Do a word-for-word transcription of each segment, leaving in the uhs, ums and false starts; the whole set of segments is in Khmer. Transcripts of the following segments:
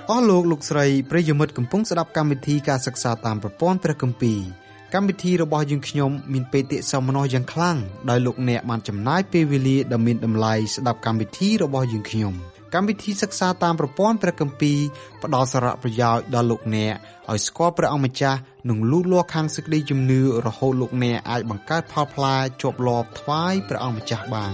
អស់លោកលោកស្រីប្រិយមិត្តកំពុងស្ដាប់កម្មវិធីការសិក្សាតាមប្រព័ន្ធព្រះគម្ពីរកម្មវិធីរបស់យើងខ្ញុំមានបេតិសោមនស្សយ៉ាងខ្លាំងដោយលោកអ្នកបានចំណាយពេលវេលាដ៏មានតម្លៃស្ដាប់កម្មវិធីរបស់យើងខ្ញុំកម្មវិធីសិក្សាតាមប្រព័ន្ធព្រះគម្ពីរផ្ដល់សារៈប្រយោជន៍ដល់លោកអ្នកឲ្យស្គាល់ព្រះអង្គម្ចាស់និងលូតលាស់ខាងសេចក្តីជំនឿរហូតលោកអ្នកអាចបង្កើតផលផ្លែជាប់លាប់ថ្វាយព្រះអង្គម្ចាស់បាន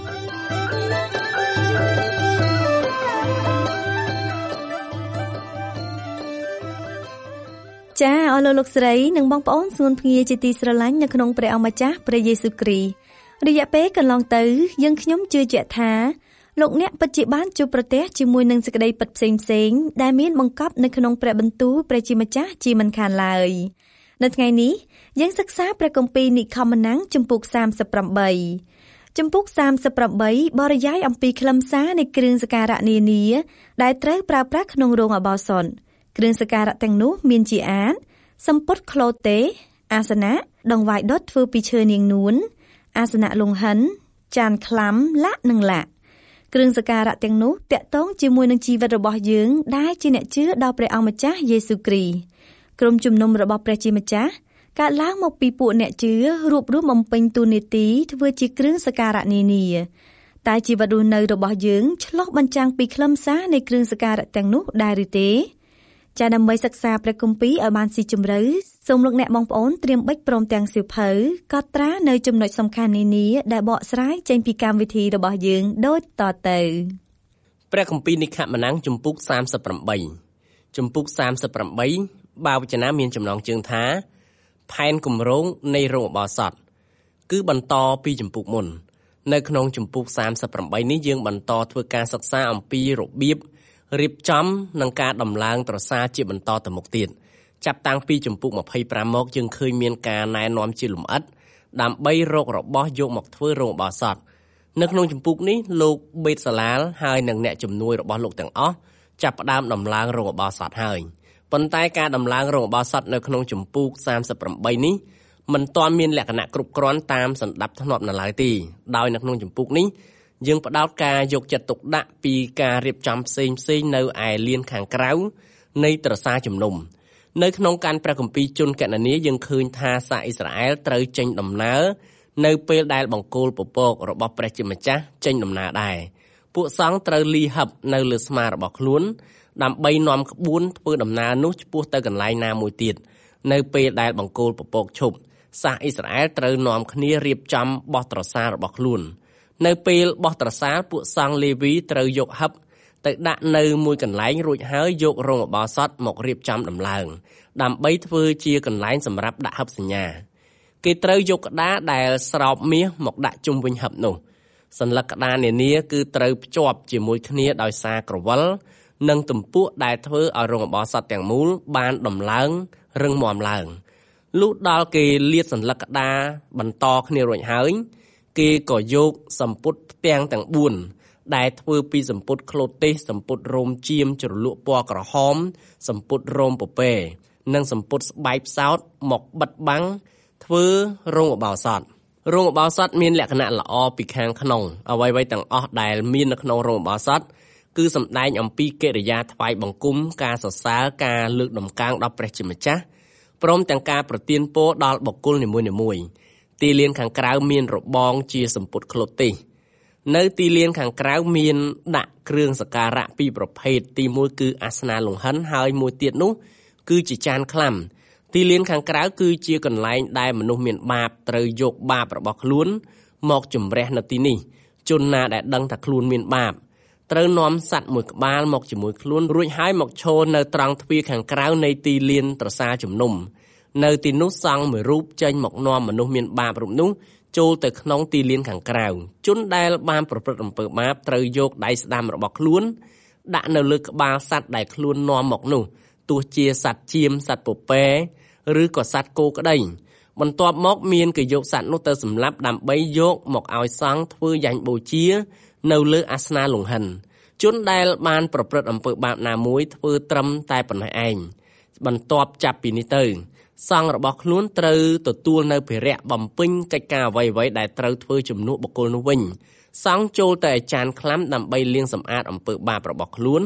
ចាអស់លោកលោកស្រីនិងបងប្អូនស្ងួនភ្ងាជាទីស្រឡាញ់នៅក្នុងព្រះអង្គម្ចាស់ព្រះយេស៊ូវគ្រីស្ទរយៈពេលកន្លងទៅយើងខ្ញុំជឿជាក់ថាលោកអ្នកពិតជាបានជួបប្រទះជាមួយនឹងសេចក្តីពិតផ្សេងផ្សេងដែលមានបង្កប់នៅក្នុងព្រះបន្ទូលព្រះជាម្ចាស់ជាមិនខានឡើយនៅថ្ងៃនេះយើងសិក្សាព្រះគម្ពីរនិខមណាំងជំពូកសាមសិបប្រាំជំពូកសាមសិបប្រាំបរិយាយអំពីខ្លឹមសារនៃគ្រឿងសក្ការៈនានាដែលត្រូវប្រើប្រាស់ក្នុងរោងអបោសុនគ្រឿងសក្ការៈទាំងនោះមានជាអានសម្ពុតក្លូតេអាសនៈដងវាយដុតធ្វើពីឈើនាងនួនអាសនៈលង្ហិនចានខ្លាំលាក់និងលាក់គ្រឿងសក្ការៈទាំងនោះតាក់ទងជាមួយនឹងជីវិតរបស់យើងដែលជាអ្នកជឿដល់ព្រះអង្គម្ចាស់យេស៊ូវគ្រីស្ទក្រុមជំនុំរបស់ព្រះជាម្ចាស់កើតឡើងមកពីពួកអ្នកជឿរួបរวมបំពេញតួនាទីធ្វើជាគ្រឿងសក្ការៈនានាតែជីវិតរស់នៅរបស់យើងឆ្លុះបញ្ចាំងពីខ្លឹមសារនៃគ្រឿងសក្ការៈទាំងនោះដែរឬទេចាដើម្បីសិក្សាព្រះគម្ពីរឲ្យបានស៊ីជម្រៅសូមលោកអ្នកបងប្អូនត្រៀមបិចព្រមទាំងសៀវភៅកត់ត្រានៅចំណុចសំខាន់នានាដែលបកស្រាយចេញពីកម្មវិធីរបស់យើងដូចតទៅព្រះគម្ពីរនិខមណាំងជំពូកសាមសិបប្រាំជំពូកសាមសិបប្រាំបាវចនាមានចំណងជើងថាផែនគម្រោងនៃរោងអបោសុតគឺបន្តពីជំពូកមុននៅក្នុងជំពូកសាមសិបប្រាំនេះយើងបន្តធ្វើការសិក្សាអំពីរបៀបរៀបចំនឹងការដំឡើងត្រសារជាបន្តទៅមុខទៀតចាប់តាំងពីជំពូកម្ភៃប្រាំមកយើងឃើញមានការណែនាំជាលម្អិតដើម្បីរករបស់យកមកធ្វើរោងអបោសុតនៅក្នុងជំពូកនេះលោកបេតសាឡាលហើយនិងអ្នកជំនួយរបស់លោកទាំងអស់ចាប់ផ្ដើមដំឡើងរោងអបោសុតហើយប៉ុន្តែការដំឡើងរោងអបោសុតនៅក្នុងជំពូកសាមសិបប្រាំនេះមិនទាន់មានលក្ខណៈគ្រប់គ្រាន់តាមសណ្ដាប់ធ្នាប់នៅឡើយទេដោយនៅក្នុងជំពូកនេះយើងផ្ដោតការយកចិត្តទុកដាក់ពីការរៀបចំផ្សេងផ្សេងនៅឯលានខាងក្រៅនៃត្រសារជំនុំនៅក្នុងការព្រះគម្ពីរជនកណនីយើងឃើញថាសាសអ៊ីស្រាអែលត្រូវចេញដំណើរនៅពេលដែលបង្គោលពពករបស់ព្រះជាម្ចាស់ចេញដំណើរដែរពួកសង្ឃត្រូវលីហឹបនៅលើស្មារបស់ខ្លួនដើម្បីនាំក្បួនធ្វើដំណើរនោះឆ្ពោះទៅកន្លែងណាមួយទៀតនៅពេលដែលបង្គោលពពកឈប់សាសអ៊ីស្រាអែលត្រូវនាំគ្នារៀបចំបោះត្រសាររបស់ខ្លួននៅពេលបោះត្រសារពួកសង្ឃលេវីត្រូវយកហឹបទៅដាក់នៅមួយកន្លែងរួចហើយយករោងអបោសុតមករៀបចំដំឡើងដើម្បីធ្វើជាកន្លែងសម្រាប់ដាក់ហឹបសញ្ញាគេត្រូវយកក្តារដែលស្រោបមាសមកដាក់ជុំវិញហឹបនោះសន្លឹកក្តារនានាគឺត្រូវភ្ជាប់ជាមួយគ្នាដោយសារក្រវិលនិងទំពក់ដែលធ្វើឲ្យរោងអបោសុតទាំងមូលបានដំឡើងរឹងមាំឡើងលុះដល់គេលាតសន្លឹកក្តារបន្តគ្នារួចហើយគេក៏យកសម្ពុតផ្ទាំងទាំងបួនដែលធ្វើពីសម្ពុតក្លូតទេសសម្ពុតរោមជាមជ្រលក់ពណ៌ក្រហមសម្ពុតរោមពពែនិងសម្ពុតស្បែកផ្សោតមកបិទបាំងធ្វើរោងអបោសុតរោងអបោសុតមានលក្ខណៈល្អពីខាងក្នុងអ្វីៗទាំងអស់ដែលមាននៅក្នុងរោងអបោសុតគឺសម្ដែងអំពីកិរិយាថ្វាយបង្គំការសរសើរការលើកដំកើងដល់ព្រះជាម្ចាស់ព្រមទាំងការប្រទានពរដល់បុគ្គលនីមួយៗទីលានខាងក្រៅមានរបងជាសម្ពុតក្លូតទេសនៅទីលានខាងក្រៅមានដាក់គ្រឿងសក្ការៈពីរប្រភេទទីមួយគឺអាសនាលង្ហិនហើយមួយទៀតនោះគឺជាចានខ្លាំទីលានខាងក្រៅគឺជាកន្លែងដែលមនុស្សមានបាបត្រូវយកបាបរបស់ខ្លួនមកជំរះនៅទីនេះជនណាដែលដឹងថាខ្លួនមានបាបត្រូវនាំសត្វមួយក្បាលមកជាមួយខ្លួនរួចហើយមកឈរនៅត្រង់ទ្វារខាងក្រៅនៃទីលានត្រសារជំនុំនៅទីនោះសង្ឃមួយរូបចេញមកនាំមនុស្សមានបាបរូបនោះចូលទៅក្នុងទីលានខាងក្រៅជនដែលបានប្រព្រឹត្តអំពើបាបត្រូវយកដៃស្ដាំរបស់ខ្លួនដាក់នៅលើក្បាលសត្វដែលខ្លួននាំមកនោះទោះជាសត្វជៀមសត្វពពែឬក៏សត្វគោក្តីបន្ទាប់មកមានគេយកសត្វនោះទៅសម្លាប់ដើម្បីយកមកឲ្យសង្ឃធ្វើយ៉ាញ់បូជានៅលើអាសនាលង្ហិនជនដែលបានប្រព្រឹត្តអំពើបាបណាមួយធ្វើត្រឹមតែប៉ុណ្ណេះឯងបន្ទាប់ចាប់ពីនេះទៅសង្ឃរបស់ខ្លួនត្រូវទទួលនៅភារៈបំពេញកិច្ចការអ្វីៗដែលត្រូវធ្វើជំនួសបុគ្គលនោះវិញសង្ឃចូលទៅអាចារ្យខ្លាំដើម្បីលាងសម្អាតអំពើបាបរបស់ខ្លួន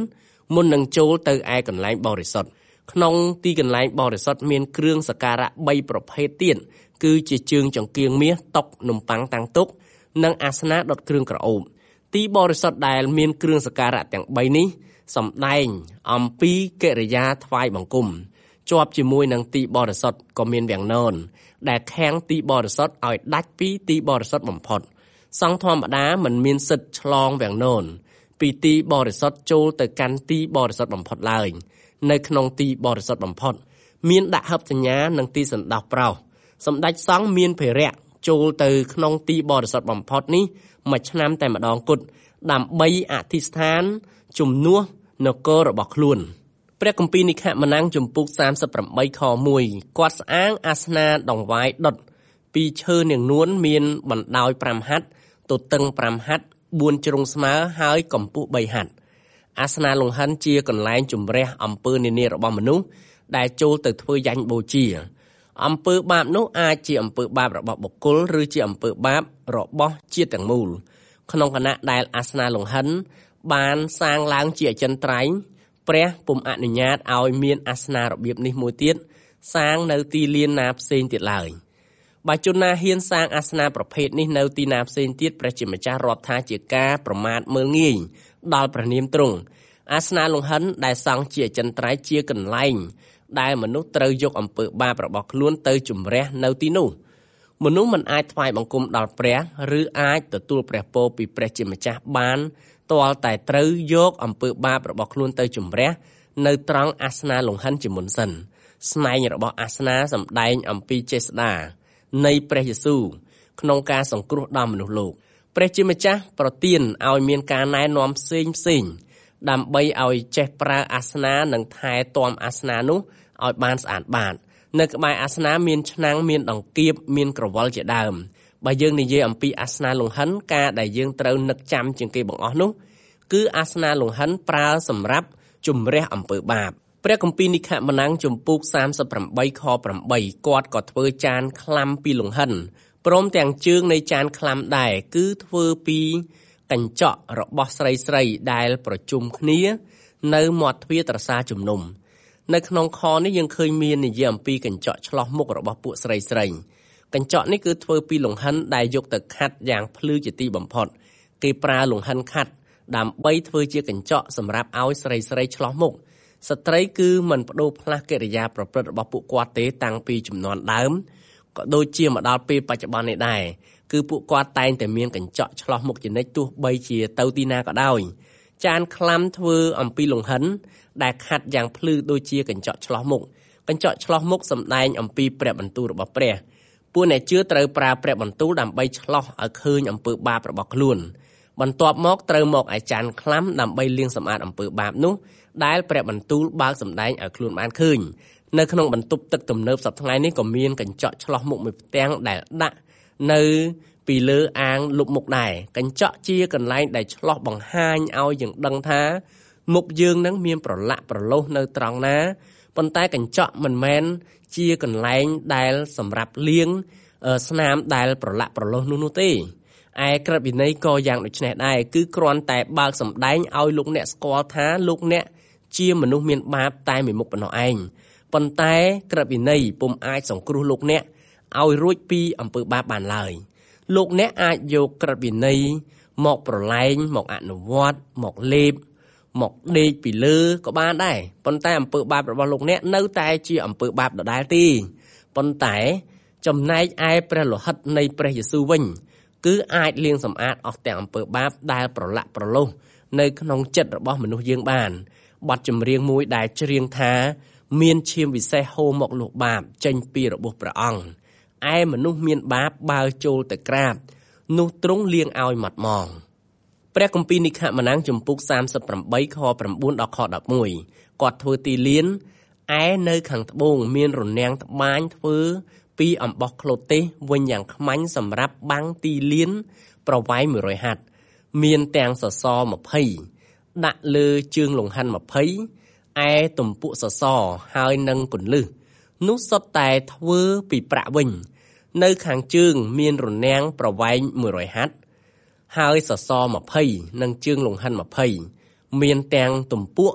មុននឹងចូលទៅឯកន្លែងបរិសុទ្ធក្នុងទីកន្លែងបរិសុទ្ធមានគ្រឿងសក្ការៈបីប្រភេទទៀតគឺជាជើងចង្គៀងមាសតុនំប៉័ងតាំងទុកនិងអាសនៈដុតគ្រឿងក្រអូបទីបរិសុទ្ធដែលមានគ្រឿងសក្ការៈទាំងបីនេះសម្ដែងអំពីកិរិយាថ្វាយបង្គំជាប់ជាមួយនឹងទីបរិសុទ្ធក៏មានវាំងននដែលខាំងទីបរិសុទ្ធឲ្យដាច់ពីទីបរិសុទ្ធបំផុតសង្ឃធម្មតាមិនមានសិទ្ធិឆ្លងវាំងននពីទីបរិសុទ្ធចូលទៅកាន់ទីបរិសុទ្ធបំផុតឡើយនៅក្នុងទីបរិសុទ្ធបំផុតមានដាក់ហិបសញ្ញានិងទីសណ្ដោះប្រោសសម្ដេចសង្ឃមានភារៈចូលទៅក្នុងទីបរិសុទ្ធបំផុតនេះមួយឆ្នាំតែម្ដងគត់ដើម្បីអធិស្ឋានជំនួសនគររបស់ខ្លួនព្រះគម្ពីរនិខមណាំងជំពូកសាមសិបប្រាំបីខមួយគាត់ស្អាងអាសនាដង្វាយដុតពីឈើនាងនួនមានបណ្ដោយប្រាំហត្ថទទឹងប្រាំហត្ថបួនជ្រុងស្មើហើយកម្ពស់បីហត្ថអាសនាលង្ហិនជាកន្លែងជំរះអំពើនានារបស់មនុស្សដែលចូលទៅធ្វើយ៉ាញ់បូជាអំពើបាបនោះអាចជាអំពើបាបរបស់បុគ្គលឬជាអំពើបាបរបស់ជាតិទាំងមូលក្នុងគណៈដែលអាសនាលង្ហិនបានសាងឡើងជាអចិន្ត្រៃយ៍ព្រះពុំអនុញ្ញាតឲ្យមានអាសនារបៀបនេះមួយទៀតសាងនៅទីលានណាផ្សេងទៀតឡើយបើជនណាហ៊ានសាងអាសនាប្រភេទនេះនៅទីណាផ្សេងទៀតព្រះជាម្ចាស់រាប់ថាជាការប្រមាថមើលងាយដល់ព្រះនាមទ្រង់អាសនាលង្ហិនដែលសង់ជាអចិន្ត្រៃយ៍ជាកន្លែងដែលមនុស្សត្រូវយកអំពើបាបរបស់ខ្លួនទៅជំរះនៅទីនោះមនុស្សមិនអាចថ្វាយបង្គំដល់ព្រះឬអាចទទួលព្រះពរពីព្រះជាម្ចាស់បានទាល់តែត្រូវយកអំពើបាបរបស់ខ្លួនទៅជំរះនៅត្រង់អាសនាលង្ហិនជាមុនសិនស្នែងរបស់អាសនាសម្ដែងអំពីចេស្តានៃព្រះយេស៊ូវក្នុងការសង្គ្រោះដល់មនុស្សលោកព្រះជាម្ចាស់ប្រទានឲ្យមានការណែនាំផ្សេងផ្សេងដើម្បីឲ្យចេះប្រើអាសនានិងថែទាំអាសនានោះឲ្យបានស្អាតបាតនៅក្បែរអាសនាមានឆ្នាំងមានដង្កៀបមានក្រវិលជាដើមបើយើងនិយាយអំពីអាសនាលង្ហិនការដែលយើងត្រូវនឹកចាំជាងគេបង្អស់នោះគឺអាសនាលង្ហិនប្រើសម្រាប់ជំរះអំពើបាបព្រះគម្ពីរនិខមណាំងជំពូកសាមសិបប្រាំបីខប្រាំបីគាត់ក៏ធ្វើចានខ្លាំពីលង្ហិនព្រមទាំងជើងនៃចានខ្លាំដែរគឺធ្វើពីកញ្ចក់របស់ស្រីស្រីដែលប្រជុំគ្នានៅមាត់ទ្វារត្រសាជំនុំនៅក្នុងខនេះយើងឃើញមាននិយាយអំពីកញ្ចក់ឆ្លោះមុខរបស់ពួកស្រីស្រីកញ្ចក់នេះគឺធ្វើពីលង្ហិនដែលយកទៅខាត់យ៉ាងភ្លឺជាទីបំផុតគេប្រើលង្ហិនខាត់ដើម្បីធ្វើជាកញ្ចក់សម្រាប់ឲ្យស្រីស្រីឆ្លោះមុខស្ត្រីគឺមិនបដូរផ្លាស់កិរិយាប្រព្រឹត្តរបស់ពួកគាត់ទេតាំងពីជំនាន់ដើមក៏ដូចជាមកដល់ពេលបច្ចុប្បន្ននេះដែរគឺពួកគាត់តែងតែមានកញ្ចក់ឆ្លោះមុខជានិច្ចទោះបីជាទៅទីណាក៏ដោយចានខ្លាំធ្វើអំពីលង្ហិនដែលខាត់យ៉ាងភ្លឺដូចជាកញ្ចក់ឆ្លោះមុខកញ្ចក់ឆ្លោះមុខសម្ដែងអំពីព្រះបន្ទូលរបស់ព្រះពួកអ្នកជឿត្រូវប្រើព្រះបន្ទូលដើម្បីឆ្លោះឲ្យឃើញអំពើបាបរបស់ខ្លួនបន្ទាប់មកត្រូវមកឯចានខ្លាំដើម្បីលាងសម្អាតអំពើបាបនោះដែលព្រះបន្ទូលបើកសម្ដែងឲ្យខ្លួនបានឃើញនៅក្នុងបន្ទប់ទឹកទំនើបសប្តាហ៍ថ្ងៃនេះក៏មានកញ្ចក់ឆ្លោះមុខមួយផ្ទាំងដែលដាក់នៅពីលើអាងលុបមុខដែរកញ្ចក់ជាកន្លែងដែលឆ្លោះបង្ហាញឲ្យយើងដឹងថាមុខយើងនឹងមានប្រឡាក់ប្រឡោះនៅត្រង់ណាប៉ុន្តែកញ្ចក់មិនមែនជាកន្លែងដែលសម្រាប់លាងស្នាមដែលប្រឡាក់ប្រឡោះនោះនោះទេឯក្រឹតវិន័យក៏យ៉ាងដូចនេះដែរគឺគ្រាន់តែបើកសម្ដែងឲ្យលោកអ្នកស្គាល់ថាលោកអ្នកជាមនុស្សមានបាបតែមួយមុខប៉ុណ្ណោះឯងប៉ុន្តែក្រឹតវិន័យពុំអាចសង្គ្រោះលោកអ្នកឲ្យរួចពីអំពើបាបបានឡើយលោកអ្នកអាចយកក្រឹតវិន័យមកប្រឡែងមកអនុវត្តមកលេបមកដេកពីលើក៏បានដែរប៉ុន្តែអំពើបាបរបស់លោកអ្នកនៅតែជាអំពើបាបដដែលទេប៉ុន្តែចំណែកឯព្រះលោហិតនៃព្រះយេស៊ូវវិញគឺអាចលាងសម្អាតអស់ទាំងអំពើបាបដែលប្រឡាក់ប្រឡោះនៅក្នុងចិត្តរបស់មនុស្សយើងបានបទចម្រៀងមួយដែលច្រៀងថាមានឈាមវិសេសហូរមកលុះបាបចេញពីរបួសព្រះអង្គឯមនុស្សមានបាបបើចូលទៅក្រាបនោះទ្រង់លាងឲ្យម៉ត់ម៉ងព្រះគម្ពីរនិខមណាំងជំពូកសាមសិបប្រាំបីខប្រាំបួនដល់ខដប់មួយគាត់ធ្វើទីលានឯនៅខាងត្បូងមានរនាំងត្បាញធ្វើពីអំបោះក្លូតទេសវិញយ៉ាងខ្មាញ់សម្រាប់បាំងទីលានប្រវែងមួយរយហត្ថមានទាំងសសរម្ភៃដាក់លើជើងលង្ហិនម្ភៃឯទំពក់សសរហើយនឹងគន្លឹះនោះសុទ្ធតែធ្វើពីប្រាក់វិញនៅខាងជើងមានរនាំងប្រវែងមួយរយហត្ថហើយសសរម្ភៃនិងជើងលង្ហិនម្ភៃមានទាំងទំពក់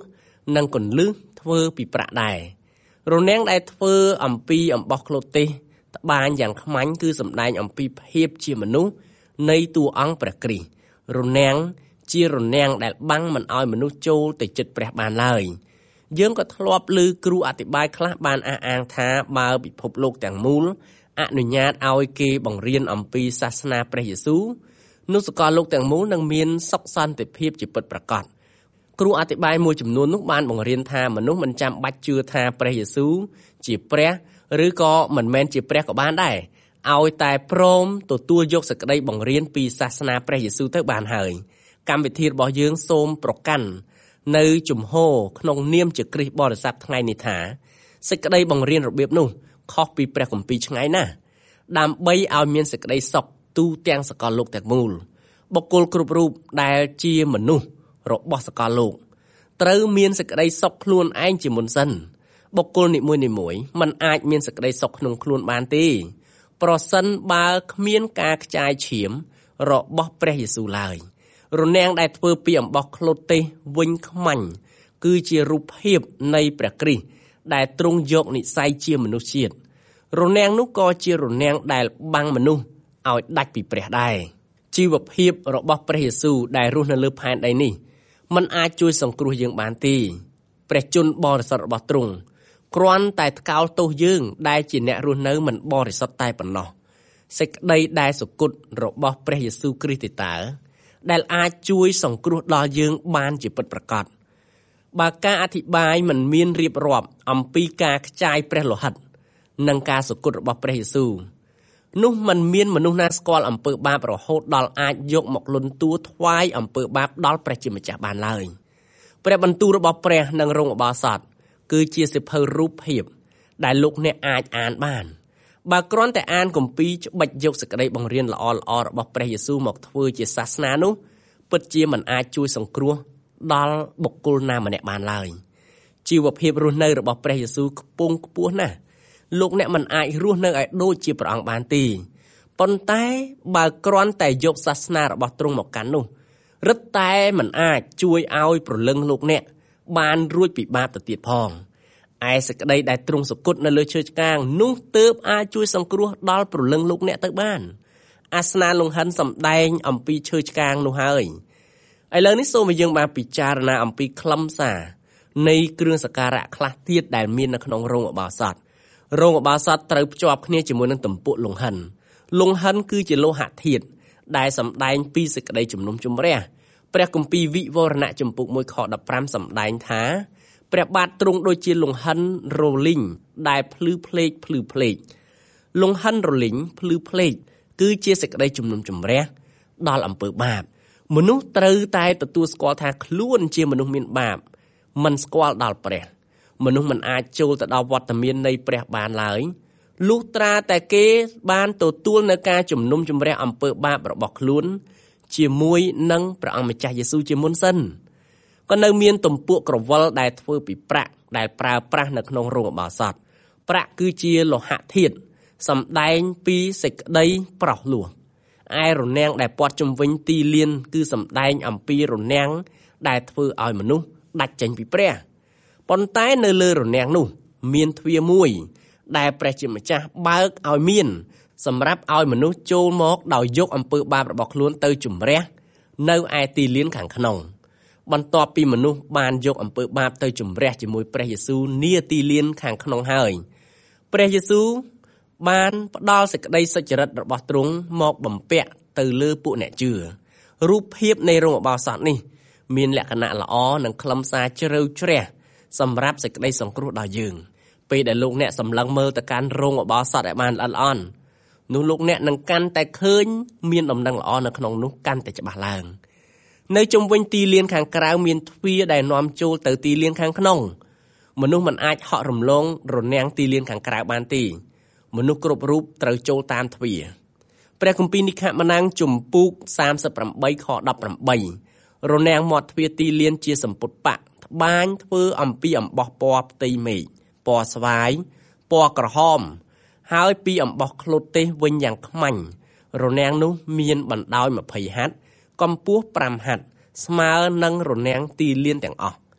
និងកន្លឹះធ្វើពីប្រាក់ដែររនាំងដែលធ្វើអំពីអំបោះក្លូតទេសត្បាញយ៉ាងខ្មាញ់គឺសម្ដែងអំពីភាពជាមនុស្សនៃតួអង្គព្រះគ្រីស្ទរនាំងជារនាំងដែលបាំងមិនឲ្យមនុស្សចូលទៅជិតព្រះបានឡើយយើងក៏ធ្លាប់ឮគ្រូអធិប្បាយខ្លះបានអះអាងថាបើពិភពលោកទាំងមូលអនុញ្ញាតឲ្យគេបង្រៀនអំពីសាសនាព្រះយេស៊ូវនោះសកលលោកទាំងមូលនឹងមានសុខសន្តិភាពជាពិតប្រាកដគ្រូអធិប្បាយមួយចំនួននោះបានបង្រៀនថាមនុស្សមិនចាំបាច់ជឿថាព្រះយេស៊ូវជាព្រះឬក៏មិនមែនជាព្រះក៏បានដែរឲ្យតែព្រមទទួលយកសេចក្តីបង្រៀនពីសាសនាព្រះយេស៊ូវទៅបានហើយកម្មវិធីរបស់យើងសូមប្រកាន់នៅជំហរក្នុងនាមជាគ្រីស្ទបរិស័ទថ្ងៃនេះថាសេចក្តីបង្រៀនរបៀបនោះខុសពីព្រះគម្ពីរឆ្ងាយណាស់ដើម្បីឲ្យមានសេចក្តីសុខទូទាំងសកលលោកទាំងមូលបុគ្គលគ្រប់រូបដែលជាមនុស្សរបស់សកលលោកត្រូវមានសេចក្តីសុខខ្លួនឯងជាមុនសិនបុគ្គលនីមួយៗមិនអាចមានសេចក្តីសុខក្នុងខ្លួនបានទេប្រសិនបើគ្មានការខ្ចាយឈាមរបស់ព្រះយេស៊ូវឡើយរនាំងដែលធ្វើពីអំបោះក្លូតទេសវិញខ្មាញ់គឺជារូបភាពនៃព្រះគ្រីស្ទដែលទ្រង់យកនិស្ស័យជាមនុស្សជាតិរនាំងនោះក៏ជារនាំងដែលបាំងមនុស្សឲ្យដាច់ពីព្រះដែរជីវភាពរបស់ព្រះយេស៊ូវដែលរស់នៅលើផែនដីនេះมันអាចជួយសង្គ្រោះយើងបានទេព្រះជន្មបរិសុទ្ធរបស់ទ្រង់គ្រាន់តែថ្កោលទោសយើងដែលជាអ្នករស់នៅមិនបរិសុទ្ធតែប៉ុណ្ណោះសេចក្តីដែលសុគតរបស់ព្រះយេស៊ូវគ្រីស្ទតើដែលអាចជួយសង្គ្រោះដល់យើងបានជាពិតប្រាកដបើការអធិប្បាយមិនមានរៀបរាប់អំពីការខ្ចាយព្រះលោហិតនិងការសុគតរបស់ព្រះយេស៊ូវនោះมันមានមនុស្សណាស្គាល់អំពើបាបរហូតដល់អាចយកមកលន់តួថ្វាយអំពើបាបដល់ព្រះជាម្ចាស់បានឡើយព្រះបន្ទូលរបស់ព្រះនិងរោងឧបោសថគឺជាសៀវភៅរូបភាពដែលលោកអ្នកអាចអានបានបើគ្រាន់តែអានគម្ពីរច្បិចយកសេចក្តីបង្រៀនល្អៗរបស់ព្រះយេស៊ូវមកធ្វើជាសាសនានោះពិតជាមិនអាចជួយសង្គ្រោះដល់បុគ្គលណាម្នាក់បានឡើយជីវភាពរស់នៅរបស់ព្រះយេស៊ូវខ្ពង់ខ្ពស់ណាស់លោកអ្នកមិនអាចរស់នៅឲ្យដូចជាព្រះអង្គបានទេប៉ុន្តែបើគ្រាន់តែយកសាសនារបស់ទ្រង់មកកាន់នោះរឹតតែមិនអាចជួយឲ្យប្រលឹងលោកអ្នកបានរួចពីបាបទៅទៀតផងឯសេចក្តីដែលទ្រង់សុគតនៅលើឈើឆ្កាងនោះទើបអាចជួយសង្គ្រោះដល់ប្រលឹងលោកអ្នកទៅបានអាសនាលង្ហិនសម្ដែងអំពីឈើឆ្កាងនោះហើយឥឡូវនេះសូមឲ្យយើងបានពិចារណាអំពីខ្លឹមសារនៃគ្រឿងសក្ការៈខ្លះទៀតដែលមាននៅក្នុងរោងឧបោសថរោងឧបោសថត្រូវភ្ជាប់គ្នាជាមួយនឹងទំពក់លង្ហិនលង្ហិនគឺជាលោហៈធាតុដែលសម្ដែងពីសេចក្តីជំនុំជម្រះព្រះគម្ពីរវិវរណៈចំពុកមួយខដប់ប្រាំសម្ដែងថាព្រះបាទទ្រង់ដូចជាលង្ហិនរលីងដែលភ្លឺភ្លេកភ្លឺភ្លេកលង្ហិនរលីងភ្លឺភ្លេកគឺជាសេចក្តីជំនុំជម្រះដល់អំពើបាបមនុស្សត្រូវតែទទួលស្គាល់ថាខ្លួនជាមនុស្សមានបាបមិនស្គាល់ដល់ព្រះមនុស្សមិនអាចចូលទៅដល់វត្តមាននៃព្រះបានឡើយលុះត្រាតែគេបានទទួលនៅការជំនុំជម្រះអំពើបាបរបស់ខ្លួនជាមួយនឹងព្រះអង្គម្ចាស់យេស៊ូវជាមុនសិនក៏នៅមានទំពក់ក្រវិលដែលធ្វើពីប្រាក់ដែលប្រើប្រាស់នៅក្នុងរោងឧបោសថប្រាក់គឺជាលោហៈធាតុសម្ដែងពីសេចក្តីប្រោសលោះឯរនាំងដែលព័ទ្ធជុំវិញទីលានគឺសម្ដែងអំពីរនាំងដែលធ្វើឲ្យមនុស្សដាច់ចេញពីព្រះប៉ុន្តែនៅលើរនាំងនោះមានទ្វារមួយដែលព្រះជាម្ចាស់បើកឲ្យមានសម្រាប់ឲ្យមនុស្សចូលមកដោយយកអំពើបាបរបស់ខ្លួនទៅជំរះនៅឯទីលានខាងក្នុងបន្ទាប់ពីមនុស្សបានយកអំពើបាបទៅជំរះជាមួយព្រះយេស៊ូវនាទីលានខាងក្នុងហើយព្រះយេស៊ូវបានផ្ដល់សេចក្តីសុចរិតរបស់ទ្រង់មកបំពាក់ទៅលើពួកអ្នកជឿរូបភាពនៃរោងឧបោសថនេះមានលក្ខណៈល្អនិងខ្លឹមសារជ្រៅជ្រះសម្រាប់សេចក្តីសង្គ្រោះដល់យើងពេលដែលលោកអ្នកសម្លឹងមើលទៅកាន់រោងឧបោសថឲ្យបានល្អិតល្អន់នោះលោកអ្នកនឹងកាន់តែឃើញមានដំណឹងល្អនៅក្នុងនោះកាន់តែច្បាស់ឡើងនៅជុំវិញទីលានខាងក្រៅមានទ្វារដែលនាំចូលទៅទីលានខាងក្នុងមនុស្សមិនអាចហក់រំលងរនាំងទីលានខាងក្រៅបានទេមនុស្សគ្រប់រូបត្រូវចូលតាមទ្វារព្រះគម្ពីរនិខម៉ានាំងជំពូកសាមសិបប្រាំបីខដប់ប្រាំបីរនាំងមាត់ទ្វារទីលានជាសម្ពុតបៈត្បាញធ្វើអំពីអំបោះពណ៌ផ្ទៃមេឃពណ៌ស្វាយពណ៌ក្រហមហើយពីអំបោះក្លូតទេសវិញយ៉ាងខ្មាញ់រនាំងនោះមានបណ្ដោយម្ភៃហត្ថកម្ពស់ប្រាំហត្ថស្មើនឹងរនាំងទីលានទាំងអស់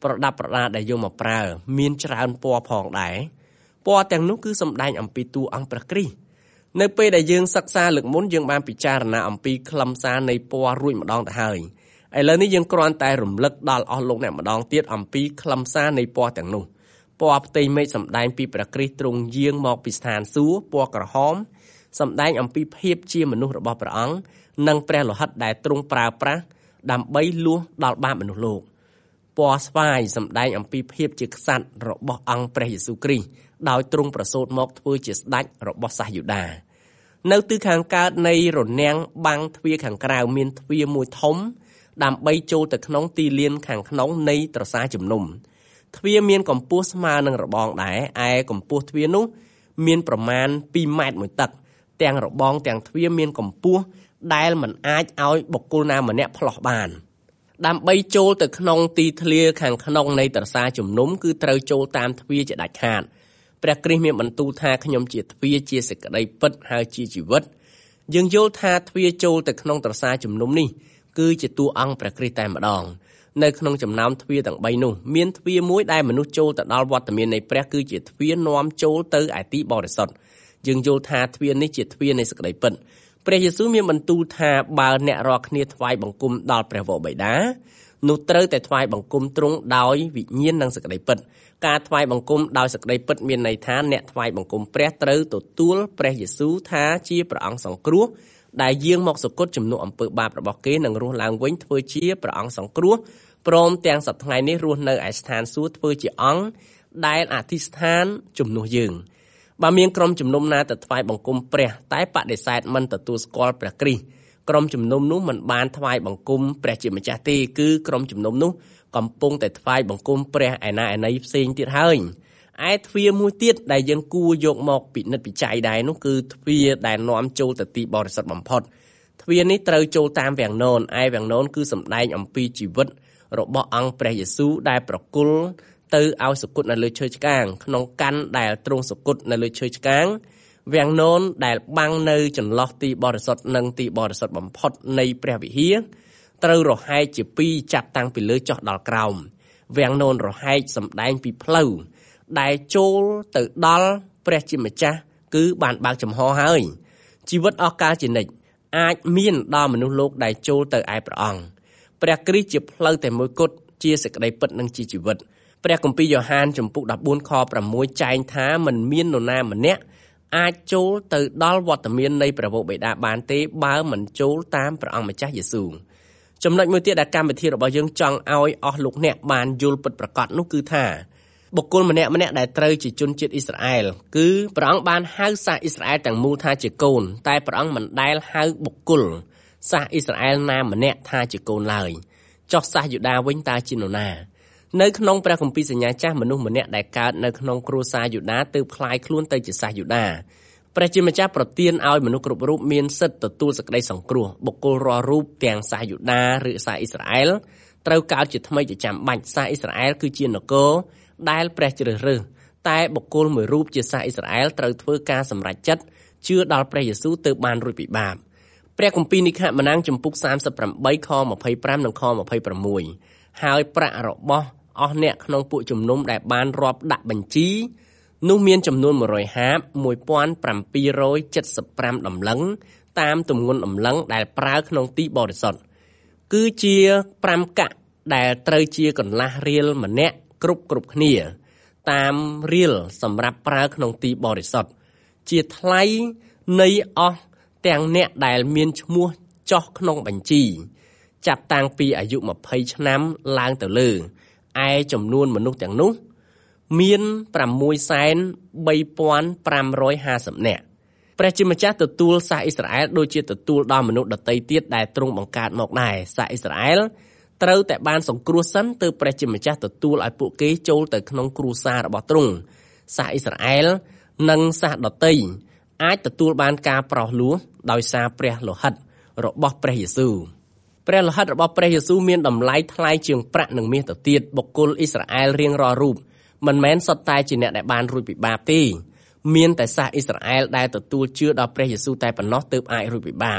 ប្រដាប់ប្រដាដែលយកមកប្រើមានច្រើនពណ៌ផងដែរពណ៌ទាំងនោះគឺសម្ដែងអំពីតួអង្គព្រះគ្រីស្ទនៅពេលដែលយើងសិក្សាលើកមុនយើងបានពិចារណាអំពីខ្លឹមសារនៃពណ៌រួចម្ដងទៅហើយឥឡូវនេះយើងគ្រាន់តែរំលឹកដល់អស់លោកអ្នកម្ដងទៀតអំពីខ្លឹមសារនៃពណ៌ទាំងនោះពណ៌ផ្ទៃមេឃសម្ដែងពីព្រះគ្រីស្ទទ្រង់យាងមកពីស្ថានសួគ៌ពណ៌ក្រហមសម្ដែងអំពីភាពជាមនុស្សរបស់ព្រះអង្គនិងព្រះលោហិតដែលទ្រង់ប្រើប្រាស់ដើម្បីលួសដល់បាបមនុស្សលោកពណ៌ស្វាយសម្ដែងអំពីភាពជាក្សត្ររបស់អង្គព្រះយេស៊ូវគ្រីស្ទដោយទ្រង់ប្រសូតមកធ្វើជាស្ដេចរបស់សាសយូដានៅទិសខាងកើតនៃរនាំងបាំងទ្វារខាងក្រៅមានទ្វារមួយធំដើម្បីចូលទៅក្នុងទីលានខាងក្នុងនៃត្រសាជំនុំទ្វារមានកម្ពស់ស្មើនឹងរបងដែរឯកម្ពស់ទ្វារនោះមានប្រមាណពីរម៉ែត្រមួយតឹកទាំងរបងទាំងទ្វារមានកម្ពស់ដែលមិនអាចឲ្យបុគ្គលណាម្នាក់ផ្លោះបានដើម្បីចូលទៅក្នុងទីធ្លាខាងក្នុងនៃត្រសាជំនុំគឺត្រូវចូលតាមទ្វារជាដាច់ខាតព្រះគ្រីស្ទមានបន្ទូលថាខ្ញុំជាទ្វារជាសេចក្តីពិតហើយជាជីវិតយើងយល់ថាទ្វារចូលទៅក្នុងត្រសាជំនុំនេះគឺជាតួអង្គព្រះគ្រីស្ទតែម្ដងនៅក្នុងចំណោមទ្វារទាំងបីនោះមានទ្វារមួយដែលមនុស្សចូលទៅដល់វត្តមាននៃព្រះគឺជាទ្វារនាំចូលទៅឯទីបរិសុទ្ធយើងយល់ថាទ្វារនេះជាទ្វារនៃសេចក្តីពិតព្រះយេស៊ូវមានបន្ទូលថាបើអ្នករាល់គ្នាថ្វាយបង្គំដល់ព្រះវរបិតានោះត្រូវតែថ្វាយបង្គំទ្រង់ដោយវិញ្ញាណនិងសេចក្តីពិតការថ្វាយបង្គំដោយសេចក្តីពិតមានន័យថាអ្នកថ្វាយបង្គំព្រះត្រូវទទួលព្រះយេស៊ូវថាជាព្រះអង្គសង្គ្រោះដែលយាងមកសុគតជំនួសអំពើបាបរបស់គេនិងរស់ឡើងវិញធ្វើជាព្រះអង្គសង្គ្រោះព្រមទាំងសប្តាហ៍នេះរស់នៅឯស្ថានសួគ៌ធ្វើជាអង្គដែលអធិស្ឋានជំនួសយើងបើមានក្រុមជំនុំណាទៅថ្វាយបង្គំព្រះតែបដិសេធមិនទទួលស្គាល់ព្រះគ្រីស្ទក្រុមជំនុំនោះមិនបានថ្វាយបង្គំព្រះជាម្ចាស់ទេគឺក្រុមជំនុំនោះកំពុងតែថ្វាយបង្គំព្រះឯណាឯណីផ្សេងទៀតហើយឯទ្វារមួយទៀតដែលយើងគួរយកមកពិនិត្យពិច័យដែរនោះគឺទ្វារដែលនាំចូលទៅទីបរិសុទ្ធបំផុតទ្វារនេះត្រូវចូលតាមវាំងននឯវាំងននគឺសម្ដែងអំពីជីវិតរបស់អង្គព្រះយេស៊ូវដែលប្រគល់ទៅឲ្យសុគតនៅលើឈើឆ្កាងក្នុងកាន់ដែលទ្រង់សុគតនៅលើឈើឆ្កាងវាំងននដែលបាំងនៅចន្លោះទីបរិសុទ្ធនិងទីបរិសុទ្ធបំផុតនៃព្រះវិហារត្រូវរហែកជាពីរចាប់តាំងពីលើចុះដល់ក្រោមវាំងននរហែកសម្ដែងពីផ្លូវដែលចូលទៅដល់ព្រះជាម្ចាស់គឺបានបើកចំហហើយជីវិតអស់កលជានិច្ចអាចមានដល់មនុស្សលោកដែលចូលទៅឯព្រះអង្គព្រះគ្រីស្ទជាផ្លូវតែមួយគត់ជាសេចក្តីពិតនិងជាជីវិតព្រះគម្ពីរយ៉ូហានចំពុកដប់បួនខប្រាំមួយចែងថាមិនមាននរណាម្នាក់អាចចូលទៅដល់វត្តមាននៃព្រះវរបិតាបានទេបើមិនចូលតាមព្រះអង្គម្ចាស់យេស៊ូវចំណុចមួយទៀតដែលកម្មវិធីរបស់យើងចង់ឲ្យអស់លោកអ្នកបានយល់ពិតប្រាកដនោះគឺថាបុគ្គលម្នាក់ម្នាក់ដែលត្រូវជាជនជាតិអ៊ីស្រាអែលគឺព្រះអង្គបានហៅសាសអ៊ីស្រាអែលទាំងមូលថាជាកូនតែព្រះអង្គមិនដែលហៅបុគ្គលសាសអ៊ីស្រាអែលណាម្នាក់ថាជាកូនឡើយចុះសាសយូដាវិញតើជានរណានៅក្នុងព្រះគម្ពីរសញ្ញាចាស់មនុស្សម្នាក់ដែលកើតនៅក្នុងគ្រួសារយូដាទើបคล้ายខ្លួនទៅជាសាសយូដាព្រះជាម្ចាស់ប្រទានឲ្យមនុស្សគ្រប់រូបមានសិទ្ធិទទួលសេចក្តីសង្គ្រោះបុគ្គលរាល់រូបទាំងសាសយូដាឬសាសអ៊ីស្រាអែលត្រូវកើតជាថ្មីជាចាំបាច់សាសអ៊ីស្រាអែលគឺជានគរដែលព្រះជ្រើសរើសតែបុគ្គលមួយរូបជាសាសអ៊ីស្រាអែលត្រូវធ្វើការសម្រេចចិត្តជឿដល់ព្រះយេស៊ូវទើបបានរួចពីបាបព្រះគម្ពីរនិខម៉ានាំងចំពុកសាមសិបប្រាំបីខម្ភៃប្រាំនិងខម្ភៃប្រាំមួយហើយប្រាក់របស់អស់អ្នកក្នុងពួកជំនុំដែលបានរាប់ដាក់បញ្ជីនោះមានចំនួនមួយរយហាបមួយពាន់ប្រាំពីររយចិតសិបប្រាំដំឡឹងតាមទម្ងន់ដំឡឹងដែលប្រើក្នុងទីបរិសុទ្ធគឺជាប្រាំកាក់ដែលត្រូវជាកន្លះរៀលម្នាក់គ្រប់គ្រប់គ្នាតាមរៀលសម្រាប់ប្រើក្នុងទីបរិសុទ្ធជាថ្លៃនៃអស់ទាំងអ្នកដែលមានឈ្មោះចុះក្នុងបញ្ជីចាប់តាំងពីអាយុម្ភៃឆ្នាំឡើងទៅលើឯចំនួនមនុស្សទាំងនោះមានប្រាំមួយសែនបីពាន់ប្រាំរយហាសិបនាក់ព្រះជាម្ចាស់ទទួលសាសអ៊ីស្រាអែលដូចជាទទួលដល់មនុស្សដទៃទៀតដែលទ្រង់បង្កើតមកដែរសាសអ៊ីស្រាអែលត្រូវតែបានសង្គ្រោះសិនទើបព្រះជាម្ចាស់ទទួលឲ្យពួកគេចូលទៅក្នុងគ្រួសាររបស់ទ្រង់សាសអ៊ីស្រាអែលនិងសាសដទៃអាចទទួលបានការប្រោសលោះដោយសារព្រះលោហិតរបស់ព្រះយេស៊ូវព្រះលោហិតរបស់ព្រះយេស៊ូវមានតម្លៃថ្លៃជាងប្រាក់និងមាសទៅទៀតបុគ្គលអ៊ីស្រាអែលរៀងរាល់រូបមិនមែនសុទ្ធតែជាអ្នកដែលបានរួចពីបាបទេមានតែសាសអ៊ីស្រាអែលដែលទទួលជឿដល់ព្រះយេស៊ូវតែប៉ុណ្ណោះទើបអាចរួចពីបាប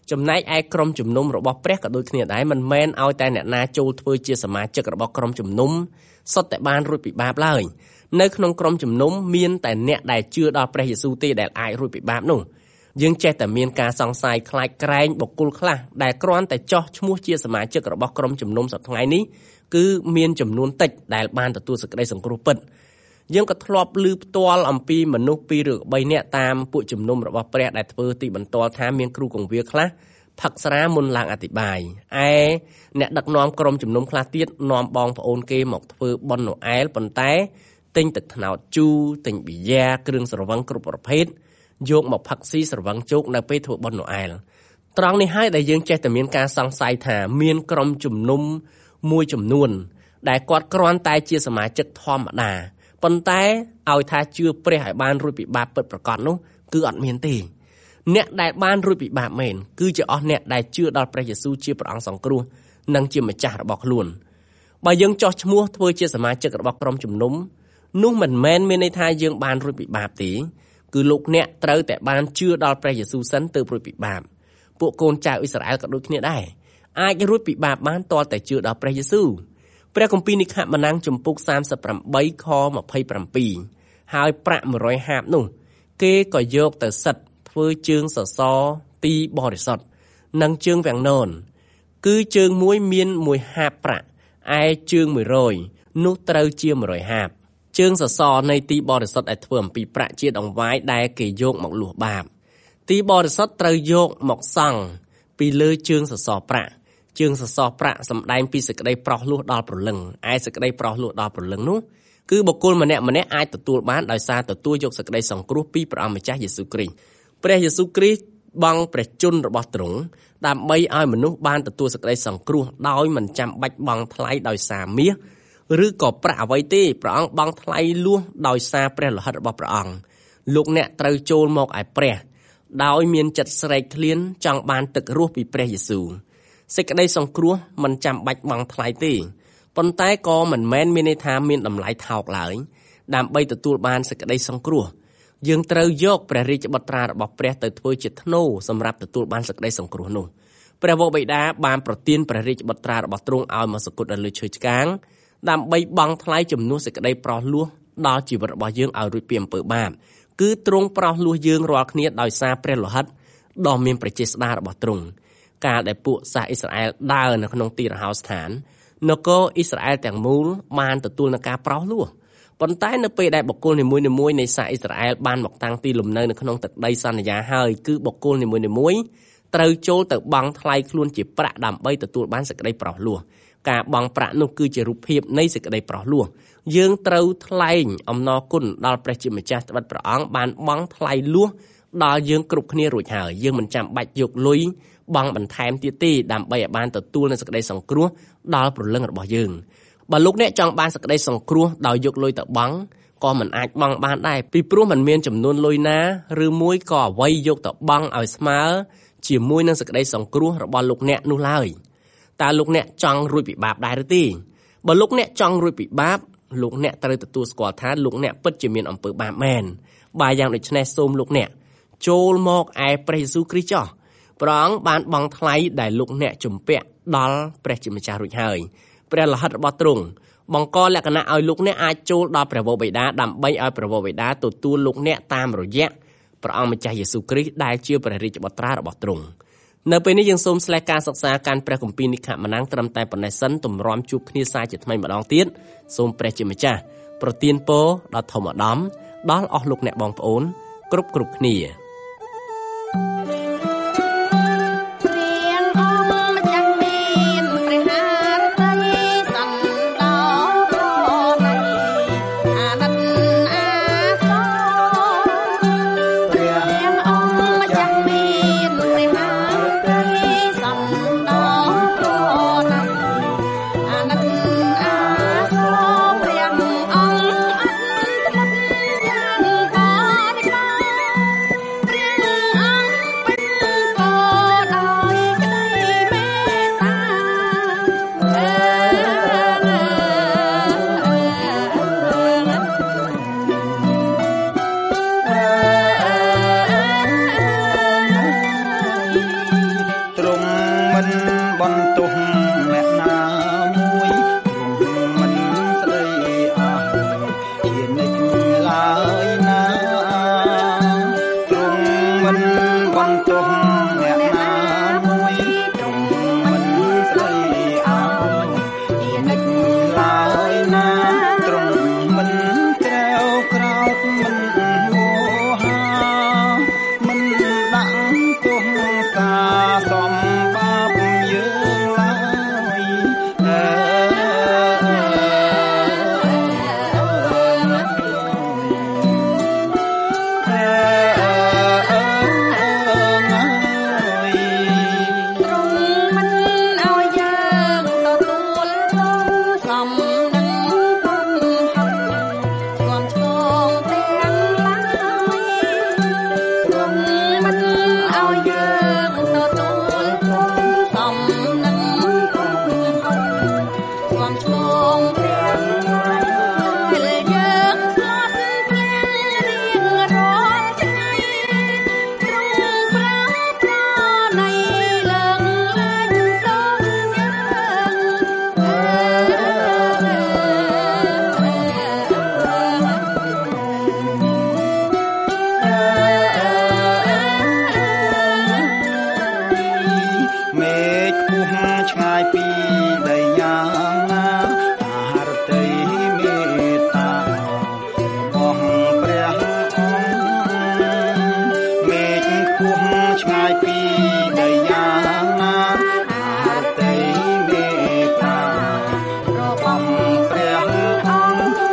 ចំណែកឯក្រុមជំនុំរបស់ព្រះក៏ដូចគ្នាដែរមិនមែនឲ្យតែអ្នកណាចូលធ្វើជាសមាជិករបស់ក្រុមជំនុំសុទ្ធតែបានរួចពីបាបឡើយនៅក្នុងក្រុមជំនុំមានតែអ្នកដែលជឿដល់ព្រះយេស៊ូវទេដែលអាចរួចពីបាបនោះយើងចេះតែមានការសង្ស័យខ្លាចក្រែងបុគ្គលខ្លះដែលគ្រាន់តែចោះឈ្មោះជាសមាជិករបស់ក្រុមជំនុំសប្តាហ៍ថ្ងៃនេះគឺមានចំនួនតិចដែលបានទទួលសេចក្តីសង្គ្រោះពិតយើងក៏ធ្លាប់ឮផ្ទាល់អំពីមនុស្សពីរឬបីនាក់តាមពួកជំនុំរបស់ព្រះដែលធ្វើទីបន្ទាល់ថាមានគ្រូកង្វាលខ្លះផឹកស្រាមុនឡើងអធិប្បាយឯអ្នកដឹកនាំក្រុមជំនុំខ្លះទៀតនាំបងប្អូនគេមកធ្វើបុណ្យណូអែលប៉ុន្តែទិញទឹកត្នោតជូរទិញប៊ីយ៉ាគ្រឿងស្រវឹងគ្រប់ប្រភេទយកមកផឹកស៊ីស្រវឹងជោគនៅពេលធ្វើបុណ្យណូអែលត្រង់នេះហើយដែលយើងចេះតែមានការសង្ស័យថាមានក្រុមជំនុំមួយចំនួនដែលគាត់គ្រាន់តែជាសមាជិកធម្មតាប៉ុន្តែឲ្យថាជឿព្រះឲ្យបានរួចពីបាបពិតប្រាកដនោះគឺអត់មានទេអ្នកដែលបានរួចពីបាបមែនគឺជាអស់អ្នកដែលជឿដល់ព្រះយេស៊ូវជាព្រះអង្គសង្គ្រោះនិងជាម្ចាស់របស់ខ្លួនបើយើងចោះឈ្មោះធ្វើជាសមាជិករបស់ក្រុមជំនុំនោះមិនមែនមានន័យថាយើងបានរួចពីបាបទេគឺលោកអ្នកត្រូវតែបានជឿដល់ព្រះយេស៊ូវសិនទើបរួចពីបាបពួកកូនចៅអ៊ីស្រាអែលក៏ដូចគ្នាដែរអាចរួចពីបាបបានទាល់តែជឿដល់ព្រះយេស៊ូវព្រះគម្ពីរនិខម៉ានាំងជំពូកសាមសិបប្រាំបីខម្ភៃប្រាំពីរហើយប្រាក់មួយរយហាបនោះគេក៏យកទៅសិតធ្វើជើងសសរទីបរិសុទ្ធនិងជើងវាំងននគឺជើងមួយមានមួយហាបប្រាក់ឯជើងមួយរយនោះត្រូវជាមួយរយហាបជើងសសរនៃទីបរិសុទ្ធឲ្យធ្វើអំពីប្រាក់ជាដង្វាយដែលគេយកមកលួសបាបទីបរិសុទ្ធត្រូវយកមកសង់ពីលើជើងសសរប្រាក់ជើងសសរប្រាក់សម្ដែងពីសេចក្តីប្រោសលួសដល់ព្រលឹងឯសេចក្តីប្រោសលួសដល់ព្រលឹងនោះគឺបុគ្គលម្នាក់ម្នាក់អាចទទួលបានដោយសារទទួលយកសេចក្តីសង្គ្រោះពីព្រះអង្គម្ចាស់យេស៊ូវគ្រីស្ទព្រះយេស៊ូវគ្រីស្ទបង់ព្រះជន្មរបស់ទ្រង់ដើម្បីឲ្យមនុស្សបានទទួលសេចក្តីសង្គ្រោះដោយមិនចាំបាច់បង់ថ្លៃដោយសារមាសឬក៏ប្រាក់អ្វីទេព្រះអង្គបង់ថ្លៃលួសដោយសារព្រះលោហិតរបស់ព្រះអង្គលោកអ្នកត្រូវចូលមកឯព្រះដោយមានចិត្តស្រេកឃ្លានចង់បានទឹករស់ពីព្រះយេស៊ូវសេចក្តីសង្គ្រោះមិនចាំបាច់បង់ថ្លៃទេប៉ុន្តែក៏មិនមែនមានន័យថាមានតម្លៃថោកឡើយដើម្បីទទួលបានសេចក្តីសង្គ្រោះយើងត្រូវយកព្រះរាជបុត្រារបស់ព្រះទៅធ្វើជាធ្នូសម្រាប់ទទួលបានសេចក្តីសង្គ្រោះនោះព្រះវរបិតាបានប្រទានព្រះរាជបុត្រារបស់ទ្រង់ឲ្យមកសគត់នៅលើឈើឆ្កាងដើម្បីបង់ថ្លៃជំនួសសេចក្តីប្រោសលួសដល់ជីវិតរបស់យើងឲ្យរួចពីអំពើបាបគឺទ្រង់ប្រោសលួសយើងរាល់គ្នាដោយសារព្រះលោហិតដ៏មានព្រះចេស្តារបស់ទ្រង់កាលដែលពួកសាសអ៊ីស្រាអែលដើរនៅក្នុងទីរហោស្ថាននគរអ៊ីស្រាអែលទាំងមូលបានទទួលនឹងការប្រោសលួសប៉ុន្តែនៅពេលដែលបុគ្គលនីមួយៗនៃសាសអ៊ីស្រាអែលបានមកតាំងទីលំនៅនៅក្នុងទឹកដីសន្យាហើយគឺបុគ្គលនីមួយៗត្រូវចូលទៅបង់ថ្លៃខ្លួនជាប្រាក់ដើម្បីទទួលបានសេចក្តីប្រោសលួសការបង់ប្រាក់នោះគឺជារូបភាពនៃសេចក្តីប្រោសលួសយើងត្រូវថ្លែងអំណរគុណដល់ព្រះជាម្ចាស់ត្បិតព្រះអង្គបានបង់ថ្លៃលួសដល់យើងគ្រប់គ្នារួចហើយយើងមិនចាំបាច់យកលុយបង់បន្ថែមទៀតទេដើម្បីឲ្យបានទទួលនូវសេចក្តីសង្គ្រោះដល់ព្រលឹងរបស់យើងបើលោកអ្នកចង់បានសេចក្តីសង្គ្រោះដោយយកលុយទៅបង់ក៏មិនអាចបង់បានដែរពីព្រោះมันមានចំនួនលុយណាឬមួយក៏អ្វីយកទៅបង់ឲ្យស្មើជាមួយនឹងសេចក្តីសង្គ្រោះរបស់លោកអ្នកនោះឡើយតើលោកអ្នកចង់រួចពីបាបដែរឬទេបើលោកអ្នកចង់រួចពីបាបលោកអ្នកត្រូវទទួលស្គាល់ថាលោកអ្នកពិតជាមានអំពើបាបមែនបើយ៉ាងដូច្នេះសូមលោកអ្នកចូលមកឯព្រះយេស៊ូវគ្រីស្ទចុះព្រះអង្គបានបង់ថ្លៃដែលលោកអ្នកជំពាក់ដល់ព្រះជាម្ចាស់រួចហើយព្រះលោហិតរបស់ទ្រង់បង្កលក្ខណៈឲ្យលោកអ្នកអាចចូលដល់ព្រះវរបិតាដើម្បីឲ្យព្រះវរបិតាទទួលលោកអ្នកតាមរយៈព្រះអង្គម្ចាស់យេស៊ូវគ្រីស្ទដែលជាព្រះរាជបុត្រារបស់ទ្រង់នៅពេលនេះយើងសូមស្លេះការសិក្សាកាន់ព្រះគម្ពីរនិខម៉ានាំងត្រឹមតែប៉ុណ្ណេះសិនទម្រាំជួបគ្នាសាជាថ្មីម្ដងទៀតសូមព្រះជាម្ចាស់ប្រទានពរដល់ធម្មអាដាមដល់អស់លោកអ្នកបងប្អូនគ្រប់គ្រប់គ្នា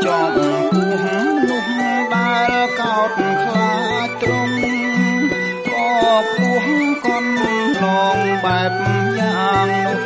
ចំពោះនោះដែលកោតខ្លាចទ្រង់ក៏ពោះកន់ឡងបែបយ៉ាងនោះ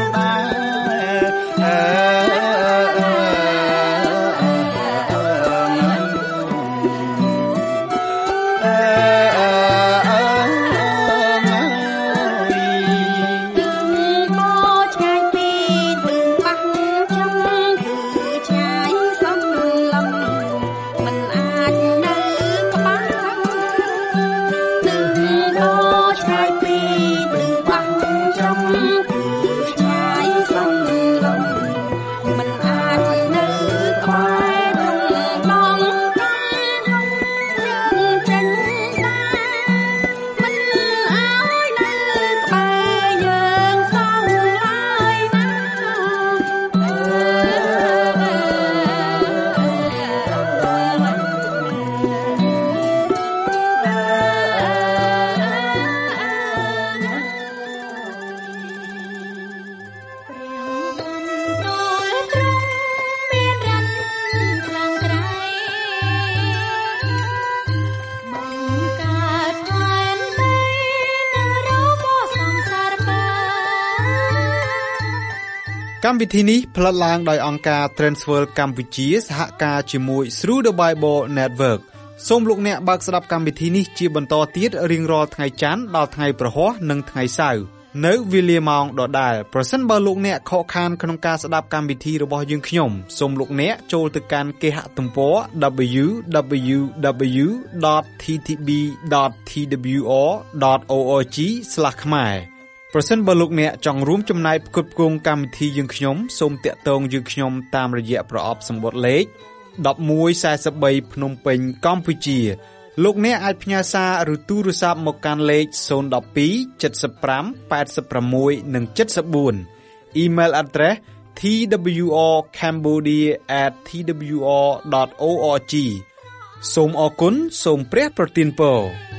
កម្មវិធីនេះផ្លាត់ឡើងដោយអង្គការ Transworld កម្ពុជាសហការជាមួយ Through the Bible Network សូមលោកអ្នកបើកស្ដាប់កម្មវិធីនេះជាបន្តទៀតរៀងរាល់ថ្ងៃច័ន្ទដល់ថ្ងៃព្រហស្បតិ៍និងថ្ងៃសៅរ៍នៅវេលាម៉ោងដដែលប្រសិនបើលោកអ្នកខកខានក្នុងការស្ដាប់កម្មវិធីរបស់យើងខ្ញុំសូមលោកអ្នកចូលទៅកាន់គេហទំព័រ double-u double-u double-u ដត t t b ដត t w r ដត org ស្លាស ខ្មែរប្រសិនបើលោកអ្នកចង់រួមចំណែកផ្គត់ផ្គង់កម្មវិធីយើងខ្ញុំសូមតាក់ទងយើងខ្ញុំតាមរយៈប្រអប់សម្បត្តិលេខmột một bốn baភ្នំពេញកម្ពុជាលោកអ្នកអាចផ្ញើសារឬទូរស័ព្ទមកកាន់លេខศูนย์ หนึ่ง สอง เจ็ด ห้า แปด หก និង เจ็ด สี่ Email address t w r cambodia at t w r dot org សូមអរគុណសូមព្រះប្រទានពរ